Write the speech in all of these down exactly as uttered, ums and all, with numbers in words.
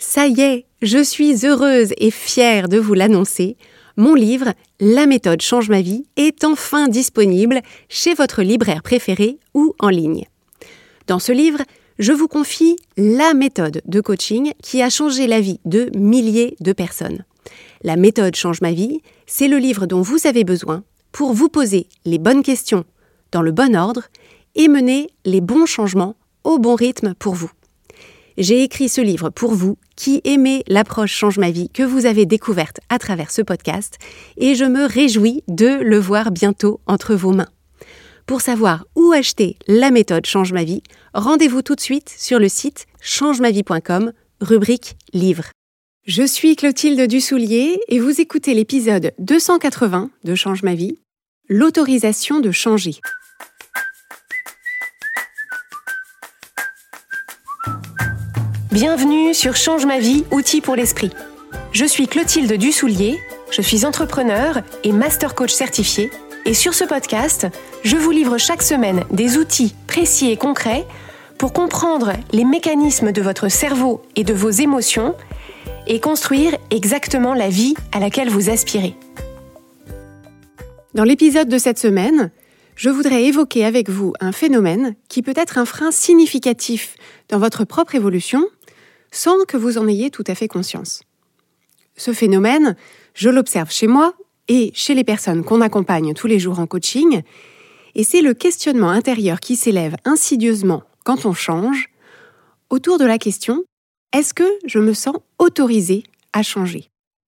Ça y est, je suis heureuse et fière de vous l'annoncer. Mon livre « La méthode change ma vie » est enfin disponible chez votre libraire préféré ou en ligne. Dans ce livre, je vous confie la méthode de coaching qui a changé la vie de milliers de personnes. La méthode change ma vie, c'est le livre dont vous avez besoin pour vous poser les bonnes questions dans le bon ordre et mener les bons changements au bon rythme pour vous. J'ai écrit ce livre pour vous qui aimez l'approche Change ma vie que vous avez découverte à travers ce podcast et je me réjouis de le voir bientôt entre vos mains. Pour savoir où acheter la méthode Change ma vie, rendez-vous tout de suite sur le site change ma vie point com, rubrique livre. Je suis Clotilde Dussoulier et vous écoutez l'épisode deux cent quatre-vingts de Change ma vie, l'autorisation de changer. Bienvenue sur Change ma vie, outils pour l'esprit. Je suis Clotilde Dussoulier, je suis entrepreneur et master coach certifié. Et sur ce podcast, je vous livre chaque semaine des outils précis et concrets pour comprendre les mécanismes de votre cerveau et de vos émotions et construire exactement la vie à laquelle vous aspirez. Dans l'épisode de cette semaine, je voudrais évoquer avec vous un phénomène qui peut être un frein significatif dans votre propre évolution sans que vous en ayez tout à fait conscience. Ce phénomène, je l'observe chez moi et chez les personnes qu'on accompagne tous les jours en coaching, et c'est le questionnement intérieur qui s'élève insidieusement quand on change autour de la question « Est-ce que je me sens autorisée à changer ?»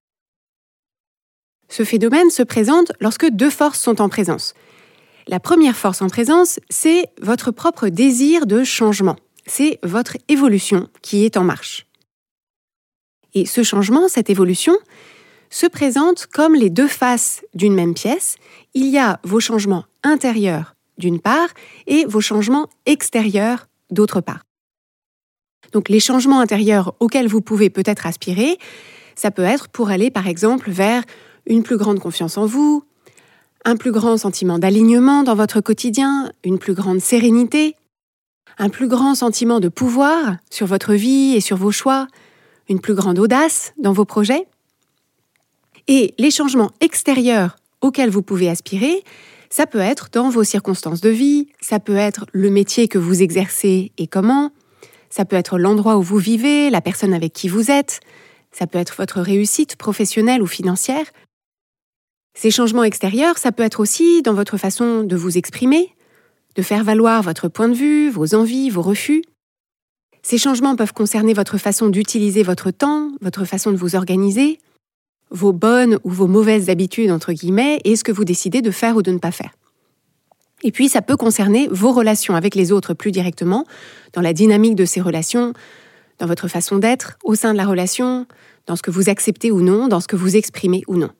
Ce phénomène se présente lorsque deux forces sont en présence. La première force en présence, c'est votre propre désir de changement. C'est votre évolution qui est en marche. Et ce changement, cette évolution, se présente comme les deux faces d'une même pièce. Il y a vos changements intérieurs d'une part et vos changements extérieurs d'autre part. Donc les changements intérieurs auxquels vous pouvez peut-être aspirer, ça peut être pour aller par exemple vers une plus grande confiance en vous, un plus grand sentiment d'alignement dans votre quotidien, une plus grande sérénité, un plus grand sentiment de pouvoir sur votre vie et sur vos choix, une plus grande audace dans vos projets. Et les changements extérieurs auxquels vous pouvez aspirer, ça peut être dans vos circonstances de vie, ça peut être le métier que vous exercez et comment, ça peut être l'endroit où vous vivez, la personne avec qui vous êtes, ça peut être votre réussite professionnelle ou financière. Ces changements extérieurs, ça peut être aussi dans votre façon de vous exprimer, de faire valoir votre point de vue, vos envies, vos refus. Ces changements peuvent concerner votre façon d'utiliser votre temps, votre façon de vous organiser, vos bonnes ou vos mauvaises habitudes, entre guillemets, et ce que vous décidez de faire ou de ne pas faire. Et puis, ça peut concerner vos relations avec les autres plus directement, dans la dynamique de ces relations, dans votre façon d'être au sein de la relation, dans ce que vous acceptez ou non, dans ce que vous exprimez ou non.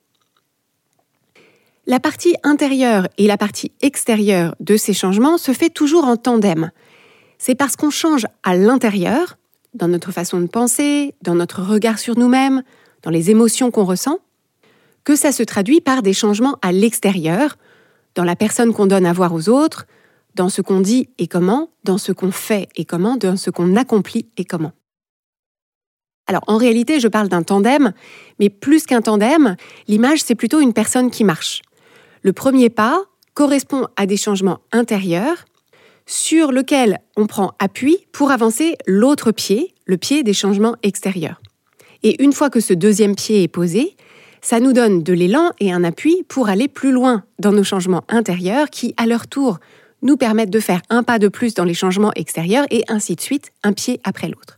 La partie intérieure et la partie extérieure de ces changements se fait toujours en tandem. C'est parce qu'on change à l'intérieur, dans notre façon de penser, dans notre regard sur nous-mêmes, dans les émotions qu'on ressent, que ça se traduit par des changements à l'extérieur, dans la personne qu'on donne à voir aux autres, dans ce qu'on dit et comment, dans ce qu'on fait et comment, dans ce qu'on accomplit et comment. Alors, en réalité, je parle d'un tandem, mais plus qu'un tandem, l'image, c'est plutôt une personne qui marche. Le premier pas correspond à des changements intérieurs sur lesquels on prend appui pour avancer l'autre pied, le pied des changements extérieurs. Et une fois que ce deuxième pied est posé, ça nous donne de l'élan et un appui pour aller plus loin dans nos changements intérieurs qui, à leur tour, nous permettent de faire un pas de plus dans les changements extérieurs et ainsi de suite, un pied après l'autre.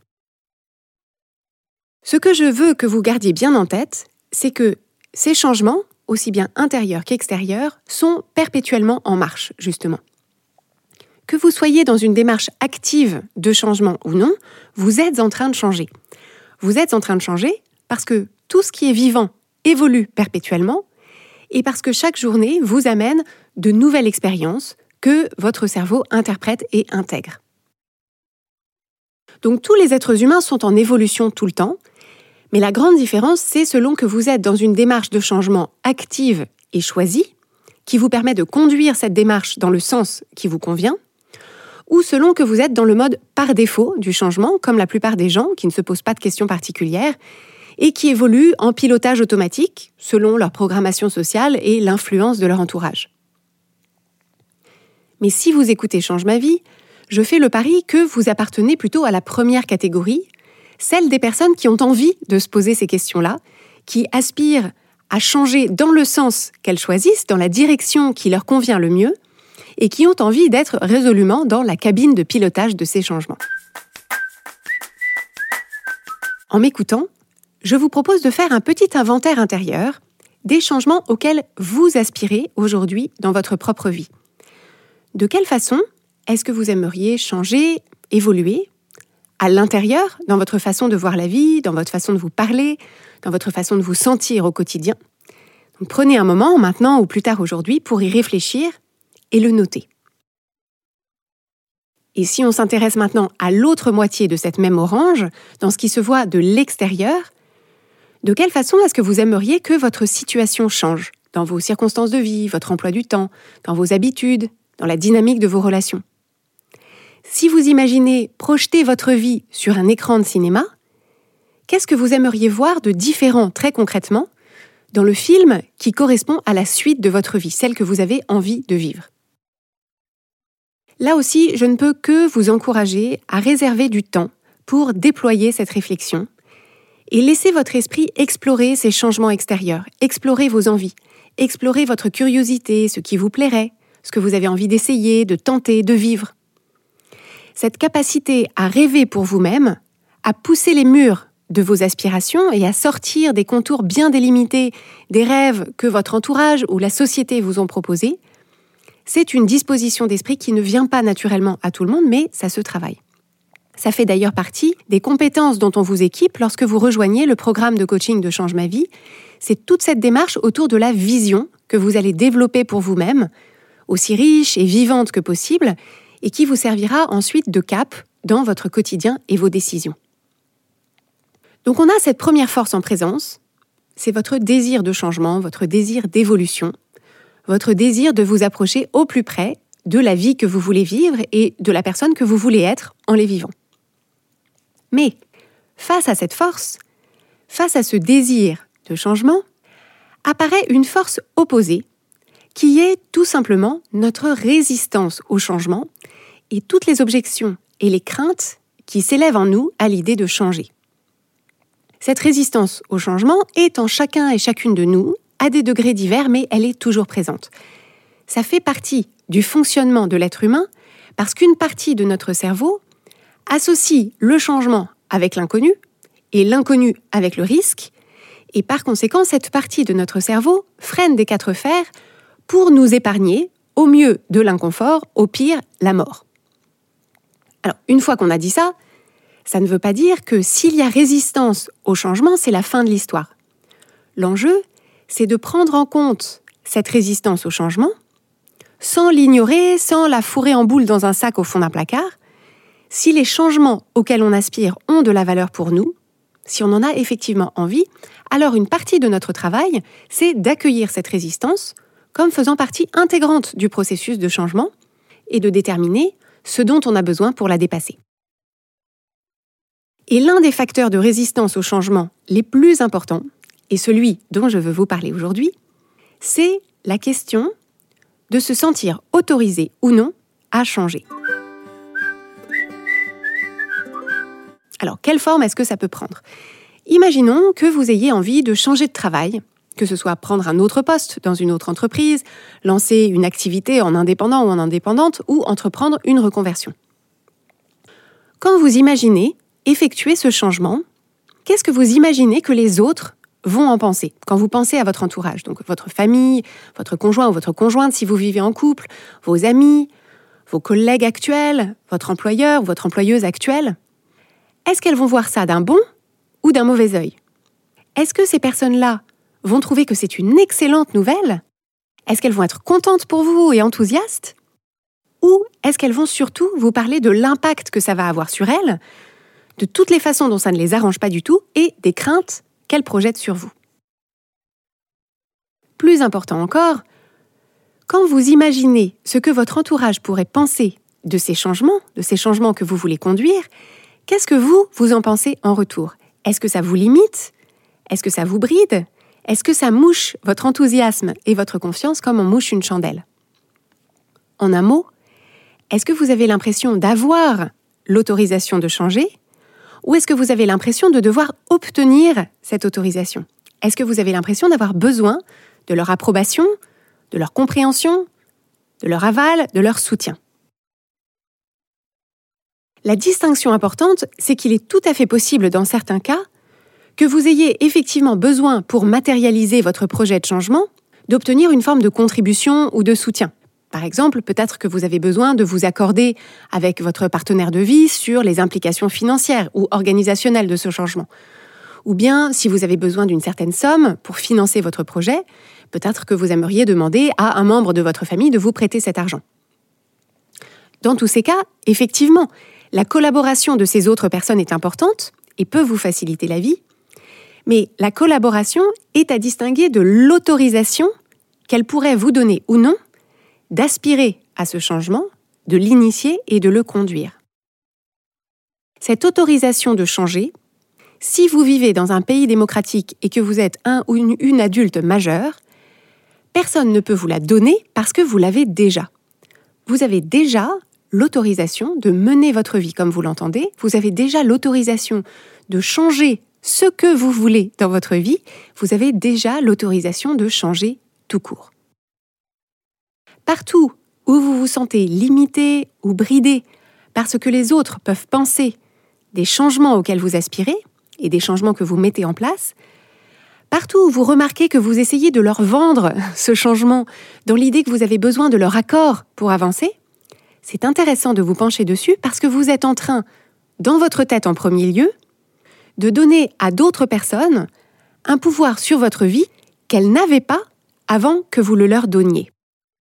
Ce que je veux que vous gardiez bien en tête, c'est que ces changements, aussi bien intérieurs qu'extérieurs, sont perpétuellement en marche, justement. Que vous soyez dans une démarche active de changement ou non, vous êtes en train de changer. Vous êtes en train de changer parce que tout ce qui est vivant évolue perpétuellement et parce que chaque journée vous amène de nouvelles expériences que votre cerveau interprète et intègre. Donc tous les êtres humains sont en évolution tout le temps, mais la grande différence, c'est selon que vous êtes dans une démarche de changement active et choisie, qui vous permet de conduire cette démarche dans le sens qui vous convient, ou selon que vous êtes dans le mode par défaut du changement, comme la plupart des gens qui ne se posent pas de questions particulières et qui évoluent en pilotage automatique selon leur programmation sociale et l'influence de leur entourage. Mais si vous écoutez Change ma vie, je fais le pari que vous appartenez plutôt à la première catégorie, celle des personnes qui ont envie de se poser ces questions-là, qui aspirent à changer dans le sens qu'elles choisissent, dans la direction qui leur convient le mieux, et qui ont envie d'être résolument dans la cabine de pilotage de ces changements. En m'écoutant, je vous propose de faire un petit inventaire intérieur des changements auxquels vous aspirez aujourd'hui dans votre propre vie. De quelle façon est-ce que vous aimeriez changer, évoluer, à l'intérieur, dans votre façon de voir la vie, dans votre façon de vous parler, dans votre façon de vous sentir au quotidien? Donc, prenez un moment, maintenant ou plus tard aujourd'hui, pour y réfléchir et le noter. Et si on s'intéresse maintenant à l'autre moitié de cette même orange, dans ce qui se voit de l'extérieur, de quelle façon est-ce que vous aimeriez que votre situation change dans vos circonstances de vie, votre emploi du temps, dans vos habitudes, dans la dynamique de vos relations? Si vous imaginez projeter votre vie sur un écran de cinéma, qu'est-ce que vous aimeriez voir de différent très concrètement dans le film qui correspond à la suite de votre vie, celle que vous avez envie de vivre? Là aussi, je ne peux que vous encourager à réserver du temps pour déployer cette réflexion et laisser votre esprit explorer ces changements extérieurs, explorer vos envies, explorer votre curiosité, ce qui vous plairait, ce que vous avez envie d'essayer, de tenter, de vivre. Cette capacité à rêver pour vous-même, à pousser les murs de vos aspirations et à sortir des contours bien délimités des rêves que votre entourage ou la société vous ont proposés, c'est une disposition d'esprit qui ne vient pas naturellement à tout le monde, mais ça se travaille. Ça fait d'ailleurs partie des compétences dont on vous équipe lorsque vous rejoignez le programme de coaching de Change ma vie. C'est toute cette démarche autour de la vision que vous allez développer pour vous-même, aussi riche et vivante que possible, et qui vous servira ensuite de cap dans votre quotidien et vos décisions. Donc on a cette première force en présence, c'est votre désir de changement, votre désir d'évolution, votre désir de vous approcher au plus près de la vie que vous voulez vivre et de la personne que vous voulez être en les vivant. Mais face à cette force, face à ce désir de changement, apparaît une force opposée qui est tout simplement notre résistance au changement et toutes les objections et les craintes qui s'élèvent en nous à l'idée de changer. Cette résistance au changement est en chacun et chacune de nous, à des degrés divers, mais elle est toujours présente. Ça fait partie du fonctionnement de l'être humain parce qu'une partie de notre cerveau associe le changement avec l'inconnu et l'inconnu avec le risque, et par conséquent, cette partie de notre cerveau freine des quatre fers pour nous épargner, au mieux de l'inconfort, au pire, la mort. Alors, une fois qu'on a dit ça, ça ne veut pas dire que s'il y a résistance au changement, c'est la fin de l'histoire. L'enjeu, c'est de prendre en compte cette résistance au changement, sans l'ignorer, sans la fourrer en boule dans un sac au fond d'un placard. Si les changements auxquels on aspire ont de la valeur pour nous, si on en a effectivement envie, alors une partie de notre travail, c'est d'accueillir cette résistance comme faisant partie intégrante du processus de changement et de déterminer ce dont on a besoin pour la dépasser. Et l'un des facteurs de résistance au changement les plus importants, et celui dont je veux vous parler aujourd'hui, c'est la question de se sentir autorisé ou non à changer. Alors, quelle forme est-ce que ça peut prendre ? Imaginons que vous ayez envie de changer de travail, que ce soit prendre un autre poste dans une autre entreprise, lancer une activité en indépendant ou en indépendante, ou entreprendre une reconversion. Quand vous imaginez effectuer ce changement, qu'est-ce que vous imaginez que les autres vont en penser quand vous pensez à votre entourage, donc votre famille, votre conjoint ou votre conjointe si vous vivez en couple, vos amis, vos collègues actuels, votre employeur ou votre employeuse actuelle? Est-ce qu'elles vont voir ça d'un bon ou d'un mauvais œil? Est-ce que ces personnes-là vont trouver que c'est une excellente nouvelle? Est-ce qu'elles vont être contentes pour vous et enthousiastes? Ou est-ce qu'elles vont surtout vous parler de l'impact que ça va avoir sur elles, de toutes les façons dont ça ne les arrange pas du tout et des craintes qu'elles projettent sur vous? Plus important encore, quand vous imaginez ce que votre entourage pourrait penser de ces changements, de ces changements que vous voulez conduire, qu'est-ce que vous, vous en pensez en retour? Est-ce que ça vous limite? Est-ce que ça vous bride? Est-ce que ça mouche votre enthousiasme et votre confiance comme on mouche une chandelle? En un mot, est-ce que vous avez l'impression d'avoir l'autorisation de changer ou est-ce que vous avez l'impression de devoir obtenir cette autorisation? Est-ce que vous avez l'impression d'avoir besoin de leur approbation, de leur compréhension, de leur aval, de leur soutien? La distinction importante, c'est qu'il est tout à fait possible dans certains cas que vous ayez effectivement besoin pour matérialiser votre projet de changement d'obtenir une forme de contribution ou de soutien. Par exemple, peut-être que vous avez besoin de vous accorder avec votre partenaire de vie sur les implications financières ou organisationnelles de ce changement. Ou bien, si vous avez besoin d'une certaine somme pour financer votre projet, peut-être que vous aimeriez demander à un membre de votre famille de vous prêter cet argent. Dans tous ces cas, effectivement, la collaboration de ces autres personnes est importante et peut vous faciliter la vie, mais la collaboration est à distinguer de l'autorisation qu'elle pourrait vous donner ou non d'aspirer à ce changement, de l'initier et de le conduire. Cette autorisation de changer, si vous vivez dans un pays démocratique et que vous êtes un ou une, une adulte majeure, personne ne peut vous la donner parce que vous l'avez déjà. Vous avez déjà l'autorisation de mener votre vie comme vous l'entendez, vous avez déjà l'autorisation de changer ce que vous voulez dans votre vie, vous avez déjà l'autorisation de changer tout court. Partout où vous vous sentez limité ou bridé parce que les autres peuvent penser des changements auxquels vous aspirez et des changements que vous mettez en place, partout où vous remarquez que vous essayez de leur vendre ce changement dans l'idée que vous avez besoin de leur accord pour avancer, c'est intéressant de vous pencher dessus parce que vous êtes en train, dans votre tête en premier lieu, de donner à d'autres personnes un pouvoir sur votre vie qu'elles n'avaient pas avant que vous le leur donniez.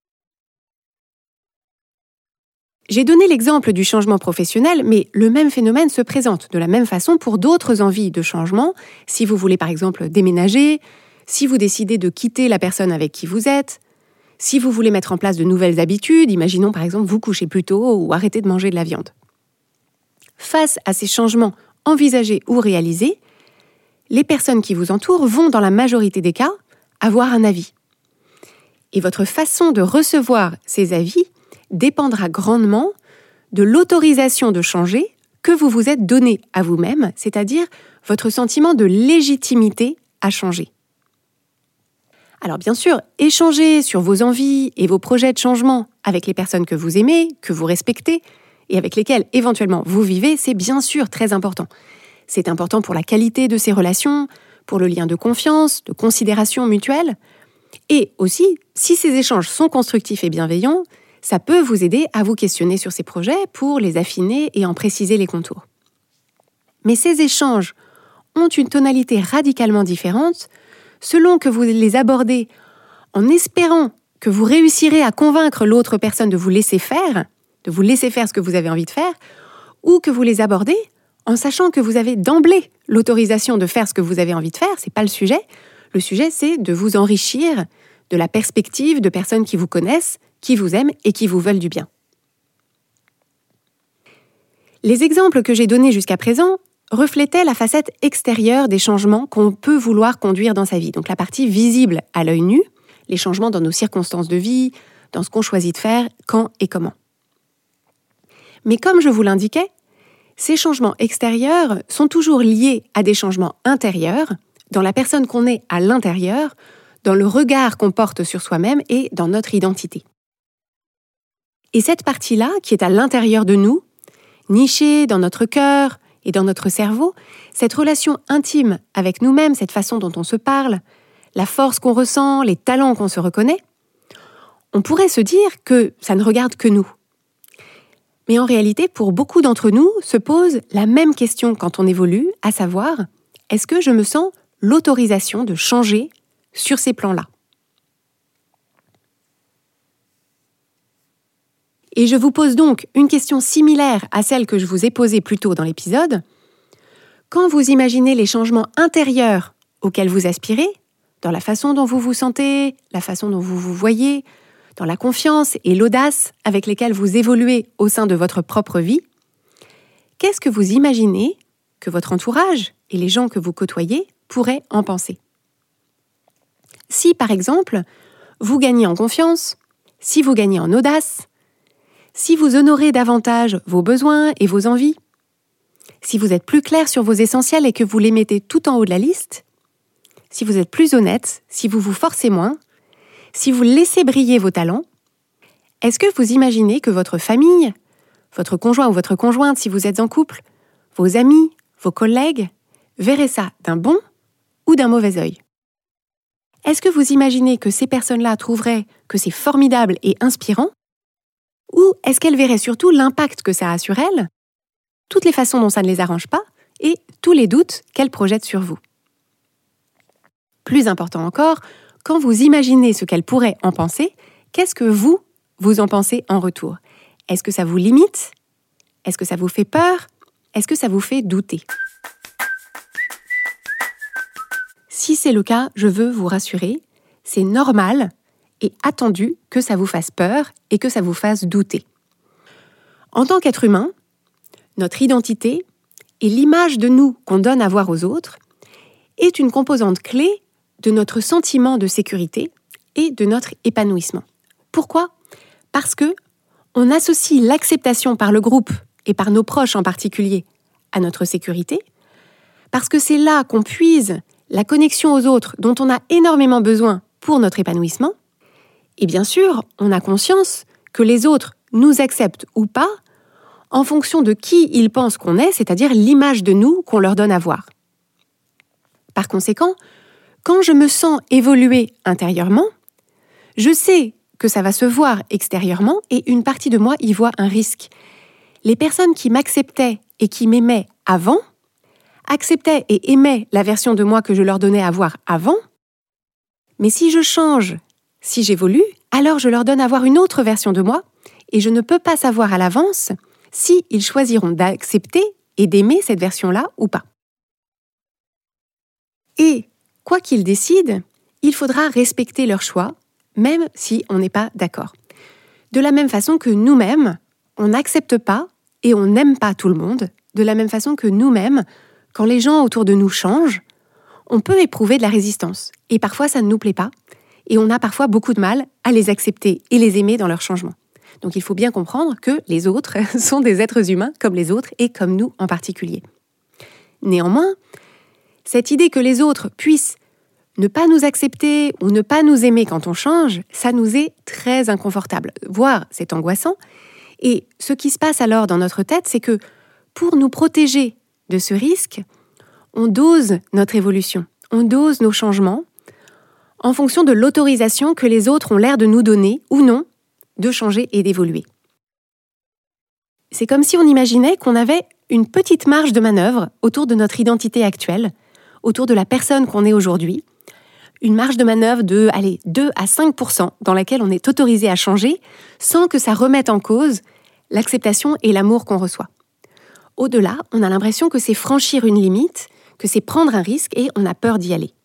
J'ai donné l'exemple du changement professionnel, mais le même phénomène se présente de la même façon pour d'autres envies de changement. Si vous voulez par exemple déménager, si vous décidez de quitter la personne avec qui vous êtes, si vous voulez mettre en place de nouvelles habitudes, imaginons par exemple vous coucher plus tôt ou arrêter de manger de la viande. Face à ces changements envisagés ou réalisés, les personnes qui vous entourent vont, dans la majorité des cas, avoir un avis. Et votre façon de recevoir ces avis dépendra grandement de l'autorisation de changer que vous vous êtes donné à vous-même, c'est-à-dire votre sentiment de légitimité à changer. Alors bien sûr, échanger sur vos envies et vos projets de changement avec les personnes que vous aimez, que vous respectez et avec lesquelles éventuellement vous vivez, c'est bien sûr très important. C'est important pour la qualité de ces relations, pour le lien de confiance, de considération mutuelle. Et aussi, si ces échanges sont constructifs et bienveillants, ça peut vous aider à vous questionner sur ces projets pour les affiner et en préciser les contours. Mais ces échanges ont une tonalité radicalement différente selon que vous les abordez en espérant que vous réussirez à convaincre l'autre personne de vous laisser faire, de vous laisser faire ce que vous avez envie de faire, ou que vous les abordez en sachant que vous avez d'emblée l'autorisation de faire ce que vous avez envie de faire, c'est pas le sujet. Le sujet, c'est de vous enrichir de la perspective de personnes qui vous connaissent, qui vous aiment et qui vous veulent du bien. Les exemples que j'ai donnés jusqu'à présent reflétaient la facette extérieure des changements qu'on peut vouloir conduire dans sa vie, donc la partie visible à l'œil nu, les changements dans nos circonstances de vie, dans ce qu'on choisit de faire, quand et comment. Mais comme je vous l'indiquais, ces changements extérieurs sont toujours liés à des changements intérieurs, dans la personne qu'on est à l'intérieur, dans le regard qu'on porte sur soi-même et dans notre identité. Et cette partie-là, qui est à l'intérieur de nous, nichée dans notre cœur et dans notre cerveau, cette relation intime avec nous-mêmes, cette façon dont on se parle, la force qu'on ressent, les talents qu'on se reconnaît, on pourrait se dire que ça ne regarde que nous. Mais en réalité, pour beaucoup d'entre nous, se pose la même question quand on évolue, à savoir, est-ce que je me sens l'autorisation de changer sur ces plans-là? Et je vous pose donc une question similaire à celle que je vous ai posée plus tôt dans l'épisode. Quand vous imaginez les changements intérieurs auxquels vous aspirez, dans la façon dont vous vous sentez, la façon dont vous vous voyez, dans la confiance et l'audace avec lesquelles vous évoluez au sein de votre propre vie, qu'est-ce que vous imaginez que votre entourage et les gens que vous côtoyez pourraient en penser? Si, par exemple, vous gagnez en confiance, si vous gagnez en audace, si vous honorez davantage vos besoins et vos envies, si vous êtes plus clair sur vos essentiels et que vous les mettez tout en haut de la liste, si vous êtes plus honnête, si vous vous forcez moins, si vous laissez briller vos talents, est-ce que vous imaginez que votre famille, votre conjoint ou votre conjointe si vous êtes en couple, vos amis, vos collègues, verraient ça d'un bon ou d'un mauvais œil? Est-ce que vous imaginez que ces personnes-là trouveraient que c'est formidable et inspirant? Ou est-ce qu'elles verraient surtout l'impact que ça a sur elles, toutes les façons dont ça ne les arrange pas et tous les doutes qu'elles projettent sur vous? Plus important encore, quand vous imaginez ce qu'elles pourraient en penser, qu'est-ce que vous, vous en pensez en retour? Est-ce que ça vous limite? Est-ce que ça vous fait peur? Est-ce que ça vous fait douter? Si c'est le cas, je veux vous rassurer, c'est normal et attendu que ça vous fasse peur et que ça vous fasse douter. En tant qu'être humain, notre identité et l'image de nous qu'on donne à voir aux autres est une composante clé de notre sentiment de sécurité et de notre épanouissement. Pourquoi? Parce que on associe l'acceptation par le groupe et par nos proches en particulier à notre sécurité, parce que c'est là qu'on puise la connexion aux autres dont on a énormément besoin pour notre épanouissement. Et bien sûr, on a conscience que les autres nous acceptent ou pas en fonction de qui ils pensent qu'on est, c'est-à-dire l'image de nous qu'on leur donne à voir. Par conséquent, quand je me sens évoluer intérieurement, je sais que ça va se voir extérieurement et une partie de moi y voit un risque. Les personnes qui m'acceptaient et qui m'aimaient avant, acceptaient et aimaient la version de moi que je leur donnais à voir avant, mais si je change, si j'évolue, alors je leur donne à voir une autre version de moi et je ne peux pas savoir à l'avance si ils choisiront d'accepter et d'aimer cette version-là ou pas. Et quoi qu'ils décident, il faudra respecter leur choix, même si on n'est pas d'accord. De la même façon que nous-mêmes, on n'accepte pas et on n'aime pas tout le monde, de la même façon que nous-mêmes, quand les gens autour de nous changent, on peut éprouver de la résistance. Et parfois, ça ne nous plaît pas. Et on a parfois beaucoup de mal à les accepter et les aimer dans leur changement. Donc il faut bien comprendre que les autres sont des êtres humains comme les autres et comme nous en particulier. Néanmoins, cette idée que les autres puissent ne pas nous accepter ou ne pas nous aimer quand on change, ça nous est très inconfortable, voire c'est angoissant. Et ce qui se passe alors dans notre tête, c'est que pour nous protéger de ce risque, on dose notre évolution, on dose nos changements en fonction de l'autorisation que les autres ont l'air de nous donner ou non de changer et d'évoluer. C'est comme si on imaginait qu'on avait une petite marge de manœuvre autour de notre identité actuelle, autour de la personne qu'on est aujourd'hui, une marge de manœuvre de allez, deux à cinq pour cent dans laquelle on est autorisé à changer sans que ça remette en cause l'acceptation et l'amour qu'on reçoit. Au-delà, on a l'impression que c'est franchir une limite, que c'est prendre un risque et on a peur d'y aller.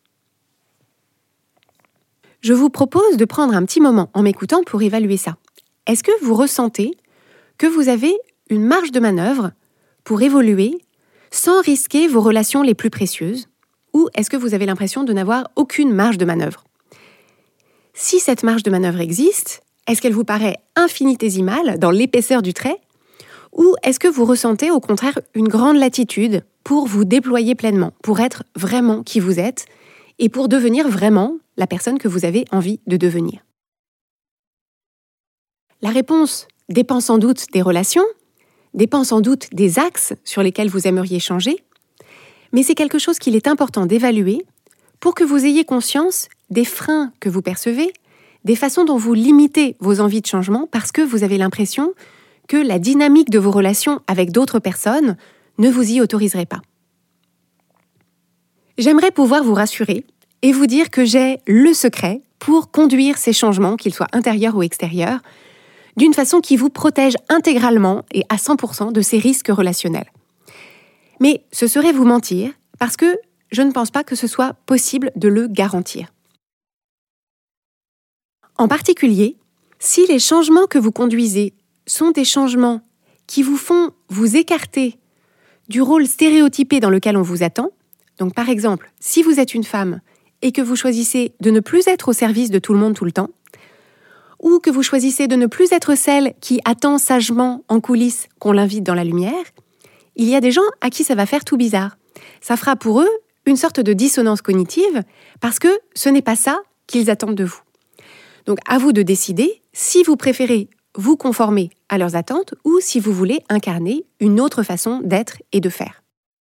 Je vous propose de prendre un petit moment en m'écoutant pour évaluer ça. Est-ce que vous ressentez que vous avez une marge de manœuvre pour évoluer sans risquer vos relations les plus précieuses? Ou est-ce que vous avez l'impression de n'avoir aucune marge de manœuvre? Si cette marge de manœuvre existe, est-ce qu'elle vous paraît infinitésimale dans l'épaisseur du trait? Ou est-ce que vous ressentez au contraire une grande latitude pour vous déployer pleinement, pour être vraiment qui vous êtes et pour devenir vraiment la personne que vous avez envie de devenir? La réponse dépend sans doute des relations, dépend sans doute des axes sur lesquels vous aimeriez changer, mais c'est quelque chose qu'il est important d'évaluer pour que vous ayez conscience des freins que vous percevez, des façons dont vous limitez vos envies de changement parce que vous avez l'impression que la dynamique de vos relations avec d'autres personnes ne vous y autoriserait pas. J'aimerais pouvoir vous rassurer et vous dire que j'ai le secret pour conduire ces changements, qu'ils soient intérieurs ou extérieurs, d'une façon qui vous protège intégralement et à cent pour cent de ces risques relationnels. Mais ce serait vous mentir, parce que je ne pense pas que ce soit possible de le garantir. En particulier, Si les changements que vous conduisez sont des changements qui vous font vous écarter du rôle stéréotypé dans lequel on vous attend, donc par exemple, si vous êtes une femme et que vous choisissez de ne plus être au service de tout le monde tout le temps, ou que vous choisissez de ne plus être celle qui attend sagement en coulisses qu'on l'invite dans la lumière, il y a des gens à qui ça va faire tout bizarre. Ça fera pour eux une sorte de dissonance cognitive parce que ce n'est pas ça qu'ils attendent de vous. Donc à vous de décider si vous préférez vous conformer à leurs attentes ou si vous voulez incarner une autre façon d'être et de faire.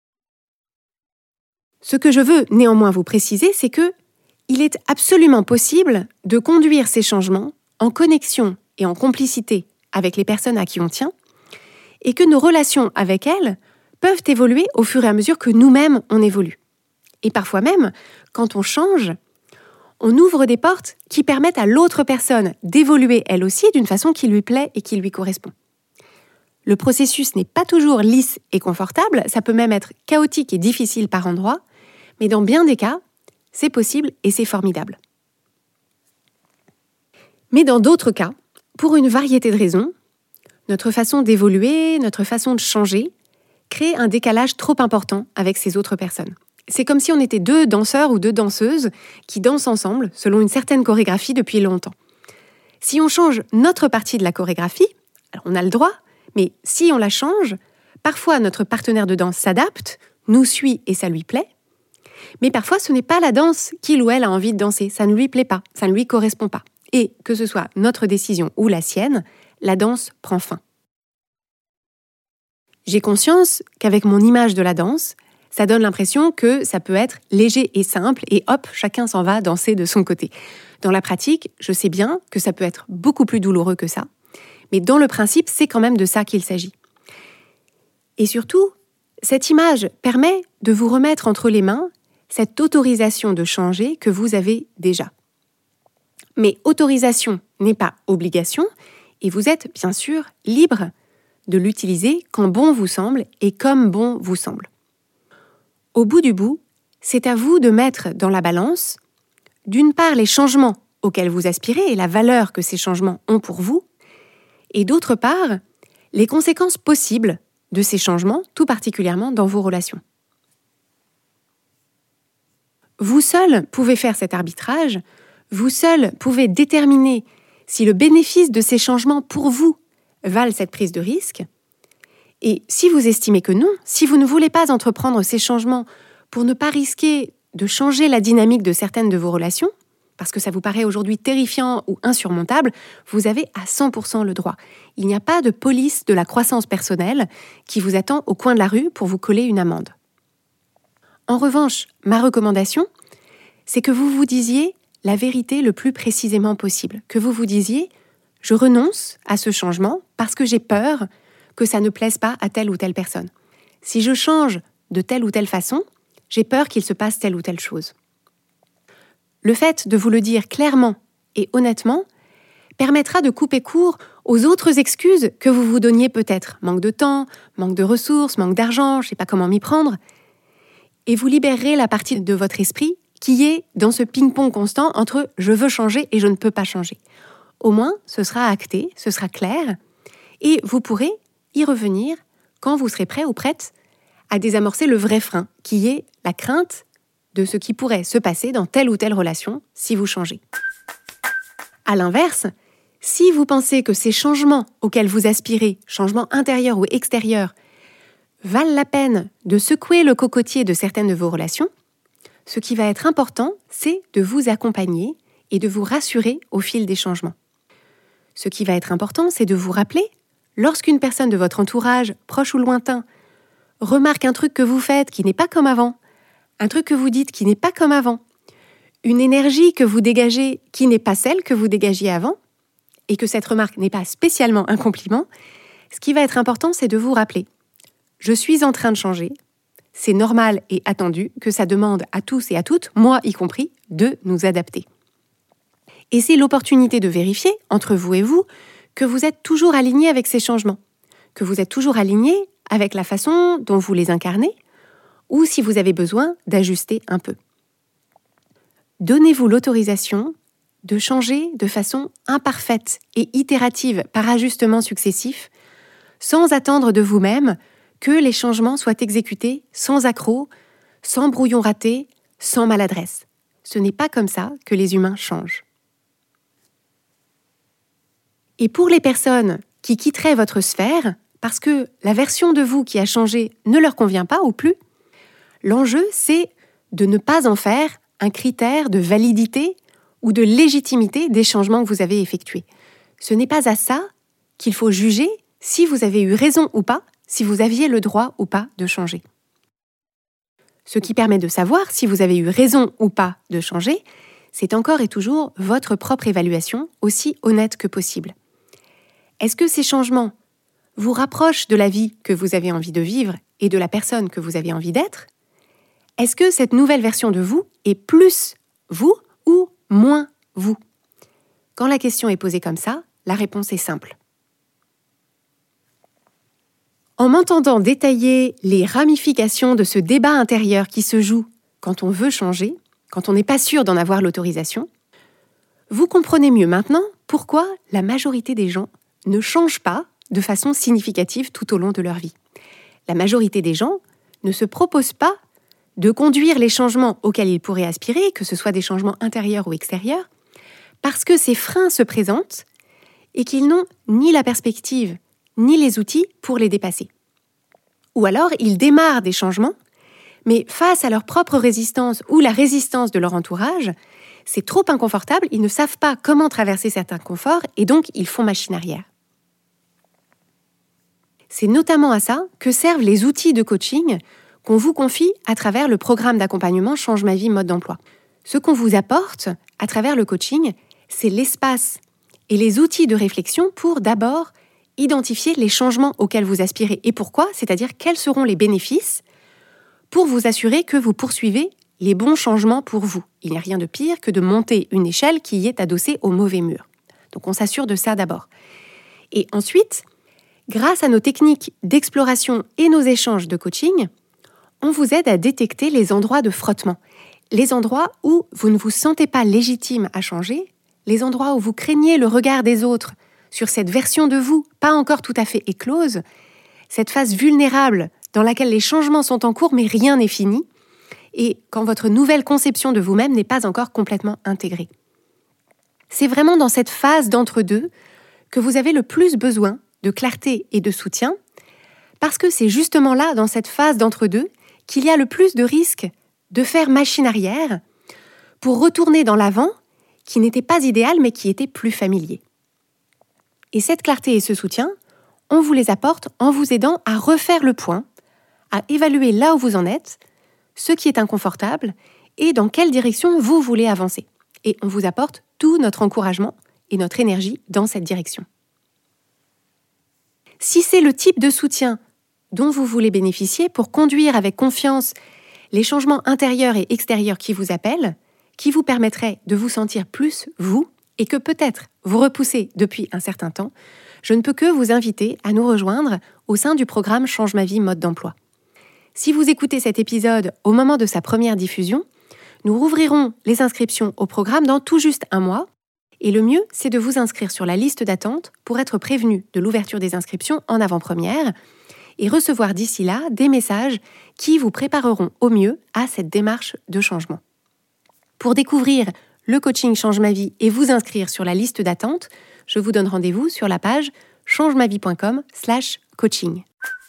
Ce que je veux néanmoins vous préciser, c'est que il est absolument possible de conduire ces changements en connexion et en complicité avec les personnes à qui on tient, et que nos relations avec elles peuvent évoluer au fur et à mesure que nous-mêmes on évolue. Et parfois même, quand on change, on ouvre des portes qui permettent à l'autre personne d'évoluer elle aussi d'une façon qui lui plaît et qui lui correspond. Le processus n'est pas toujours lisse et confortable, ça peut même être chaotique et difficile par endroits, mais dans bien des cas, c'est possible et c'est formidable. Mais dans d'autres cas, pour une variété de raisons, notre façon d'évoluer, notre façon de changer, crée un décalage trop important avec ces autres personnes. C'est comme si on était deux danseurs ou deux danseuses qui dansent ensemble selon une certaine chorégraphie depuis longtemps. Si on change notre partie de la chorégraphie, alors on a le droit, mais si on la change, parfois notre partenaire de danse s'adapte, nous suit et ça lui plaît, mais parfois ce n'est pas la danse qu'il ou elle a envie de danser, ça ne lui plaît pas, ça ne lui correspond pas. Et que ce soit notre décision ou la sienne, la danse prend fin. J'ai conscience qu'avec mon image de la danse, ça donne l'impression que ça peut être léger et simple et hop, chacun s'en va danser de son côté. Dans la pratique, je sais bien que ça peut être beaucoup plus douloureux que ça, mais dans le principe, c'est quand même de ça qu'il s'agit. Et surtout, cette image permet de vous remettre entre les mains cette autorisation de changer que vous avez déjà. Mais autorisation n'est pas obligation, et vous êtes bien sûr libre de l'utiliser quand bon vous semble et comme bon vous semble. Au bout du bout, c'est à vous de mettre dans la balance, d'une part les changements auxquels vous aspirez et la valeur que ces changements ont pour vous, et d'autre part, les conséquences possibles de ces changements, tout particulièrement dans vos relations. Vous seul pouvez faire cet arbitrage, vous seul pouvez déterminer si le bénéfice de ces changements pour vous valent cette prise de risque. Et si vous estimez que non, si vous ne voulez pas entreprendre ces changements pour ne pas risquer de changer la dynamique de certaines de vos relations, parce que ça vous paraît aujourd'hui terrifiant ou insurmontable, vous avez à cent pour cent le droit. Il n'y a pas de police de la croissance personnelle qui vous attend au coin de la rue pour vous coller une amende. En revanche, ma recommandation, c'est que vous vous disiez la vérité le plus précisément possible, que vous vous disiez « je renonce à ce changement parce que j'ai peur que ça ne plaise pas à telle ou telle personne. Si je change de telle ou telle façon, j'ai peur qu'il se passe telle ou telle chose. » Le fait de vous le dire clairement et honnêtement permettra de couper court aux autres excuses que vous vous donniez peut-être. Manque de temps, manque de ressources, manque d'argent, je ne sais pas comment m'y prendre. Et vous libérerez la partie de votre esprit qui est dans ce ping-pong constant entre « je veux changer » et « je ne peux pas changer ». Au moins, ce sera acté, ce sera clair, et vous pourrez y revenir quand vous serez prêt ou prête à désamorcer le vrai frein, qui est la crainte de ce qui pourrait se passer dans telle ou telle relation si vous changez. À l'inverse, si vous pensez que ces changements auxquels vous aspirez, changements intérieurs ou extérieurs, valent la peine de secouer le cocotier de certaines de vos relations, ce qui va être important, c'est de vous accompagner et de vous rassurer au fil des changements. Ce qui va être important, c'est de vous rappeler, lorsqu'une personne de votre entourage, proche ou lointain, remarque un truc que vous faites qui n'est pas comme avant, un truc que vous dites qui n'est pas comme avant, une énergie que vous dégagez qui n'est pas celle que vous dégagiez avant, et que cette remarque n'est pas spécialement un compliment, ce qui va être important, c'est de vous rappeler « je suis en train de changer ». C'est normal et attendu que ça demande à tous et à toutes, moi y compris, de nous adapter. Et c'est l'opportunité de vérifier, entre vous et vous, que vous êtes toujours aligné avec ces changements, que vous êtes toujours aligné avec la façon dont vous les incarnez, ou si vous avez besoin d'ajuster un peu. Donnez-vous l'autorisation de changer de façon imparfaite et itérative par ajustements successifs, sans attendre de vous-même que les changements soient exécutés sans accroc, sans brouillon raté, sans maladresse. Ce n'est pas comme ça que les humains changent. Et pour les personnes qui quitteraient votre sphère parce que la version de vous qui a changé ne leur convient pas ou plus, l'enjeu, c'est de ne pas en faire un critère de validité ou de légitimité des changements que vous avez effectués. Ce n'est pas à ça qu'il faut juger si vous avez eu raison ou pas, si vous aviez le droit ou pas de changer. Ce qui permet de savoir si vous avez eu raison ou pas de changer, c'est encore et toujours votre propre évaluation, aussi honnête que possible. Est-ce que ces changements vous rapprochent de la vie que vous avez envie de vivre et de la personne que vous avez envie d'être ? Est-ce que cette nouvelle version de vous est plus vous ou moins vous ? Quand la question est posée comme ça, la réponse est simple. En m'entendant détailler les ramifications de ce débat intérieur qui se joue quand on veut changer, quand on n'est pas sûr d'en avoir l'autorisation, vous comprenez mieux maintenant pourquoi la majorité des gens ne changent pas de façon significative tout au long de leur vie. La majorité des gens ne se proposent pas de conduire les changements auxquels ils pourraient aspirer, que ce soit des changements intérieurs ou extérieurs, parce que ces freins se présentent et qu'ils n'ont ni la perspective ni les outils pour les dépasser. Ou alors, ils démarrent des changements, mais face à leur propre résistance ou la résistance de leur entourage, c'est trop inconfortable, ils ne savent pas comment traverser cet inconfort et donc ils font machine arrière. C'est notamment à ça que servent les outils de coaching qu'on vous confie à travers le programme d'accompagnement Change ma vie mode d'emploi. Ce qu'on vous apporte à travers le coaching, c'est l'espace et les outils de réflexion pour d'abord identifier les changements auxquels vous aspirez et pourquoi, c'est-à-dire quels seront les bénéfices pour vous assurer que vous poursuivez les bons changements pour vous. Il n'y a rien de pire que de monter une échelle qui est adossée au mauvais mur. Donc on s'assure de ça d'abord. Et ensuite, grâce à nos techniques d'exploration et nos échanges de coaching, on vous aide à détecter les endroits de frottement, les endroits où vous ne vous sentez pas légitime à changer, les endroits où vous craignez le regard des autres sur cette version de vous pas encore tout à fait éclose, cette phase vulnérable dans laquelle les changements sont en cours mais rien n'est fini, et quand votre nouvelle conception de vous-même n'est pas encore complètement intégrée. C'est vraiment dans cette phase d'entre-deux que vous avez le plus besoin de clarté et de soutien, parce que c'est justement là, dans cette phase d'entre-deux, qu'il y a le plus de risques de faire machine arrière pour retourner dans l'avant qui n'était pas idéal mais qui était plus familier. Et cette clarté et ce soutien, on vous les apporte en vous aidant à refaire le point, à évaluer là où vous en êtes, ce qui est inconfortable et dans quelle direction vous voulez avancer. Et on vous apporte tout notre encouragement et notre énergie dans cette direction. Si c'est le type de soutien dont vous voulez bénéficier pour conduire avec confiance les changements intérieurs et extérieurs qui vous appellent, qui vous permettraient de vous sentir plus vous, et que peut-être vous repoussez depuis un certain temps, je ne peux que vous inviter à nous rejoindre au sein du programme Change ma vie mode d'emploi. Si vous écoutez cet épisode au moment de sa première diffusion, nous rouvrirons les inscriptions au programme dans tout juste un mois, et le mieux, c'est de vous inscrire sur la liste d'attente pour être prévenu de l'ouverture des inscriptions en avant-première et recevoir d'ici là des messages qui vous prépareront au mieux à cette démarche de changement. Pour découvrir le coaching Change ma vie et vous inscrire sur la liste d'attente, je vous donne rendez-vous sur la page changemavie point com slash coaching.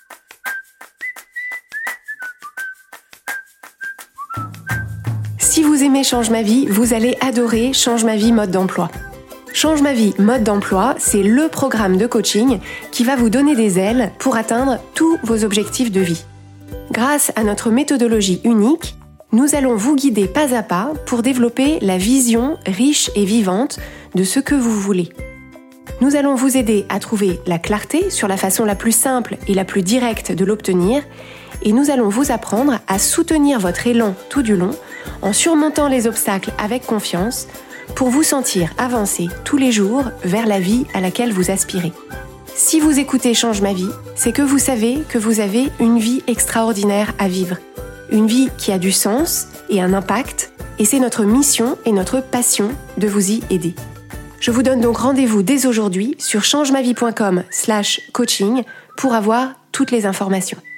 Si vous aimez Change ma vie, vous allez adorer Change ma vie mode d'emploi. Change ma vie mode d'emploi, c'est le programme de coaching qui va vous donner des ailes pour atteindre tous vos objectifs de vie. Grâce à notre méthodologie unique, nous allons vous guider pas à pas pour développer la vision riche et vivante de ce que vous voulez. Nous allons vous aider à trouver la clarté sur la façon la plus simple et la plus directe de l'obtenir, et nous allons vous apprendre à soutenir votre élan tout du long en surmontant les obstacles avec confiance pour vous sentir avancer tous les jours vers la vie à laquelle vous aspirez. Si vous écoutez Change ma vie, c'est que vous savez que vous avez une vie extraordinaire à vivre. Une vie qui a du sens et un impact Et c'est notre mission et notre passion de vous y aider. Je vous donne donc rendez-vous dès aujourd'hui sur changemavie point com slash coaching pour avoir toutes les informations.